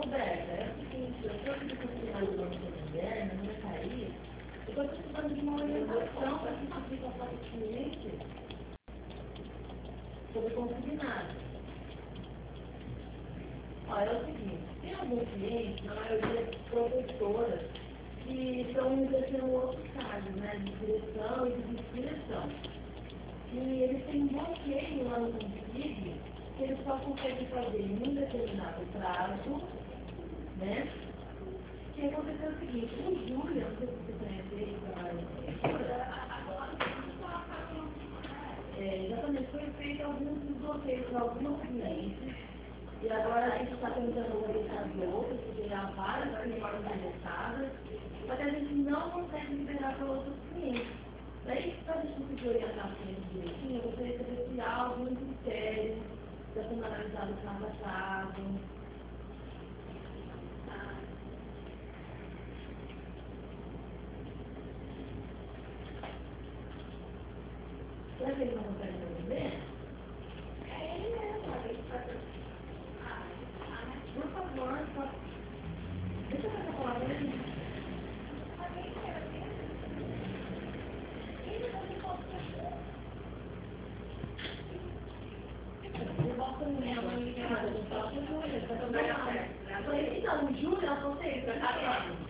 Roberta, é o seguinte, eu estou aqui considerando o nome da mulher, na minha cair, eu estou precisando de uma orientação para que isso fique para o cliente sobre consignado. Olha, é o seguinte, tem alguns clientes, na maioria professoras, que estão exercendo outros cargos, né, de direção e de direção. E eles têm um bloqueio lá no Consigne, que eles só conseguem fazer em um determinado prazo, né? Que aconteceu o seguinte, o Júlio, não sei se você conhece ele, exatamente, foi feito alguns desbloqueios para alguns clientes, e agora a gente está tentando orientar outros, porque há várias clientes interessadas, mas a gente não consegue liberar para outros clientes. Daí, para a gente conseguir orientar o cliente direitinho, eu gostaria de saber se há algum critério já sendo analisado caso a caso. Será que ele não consegue resolver?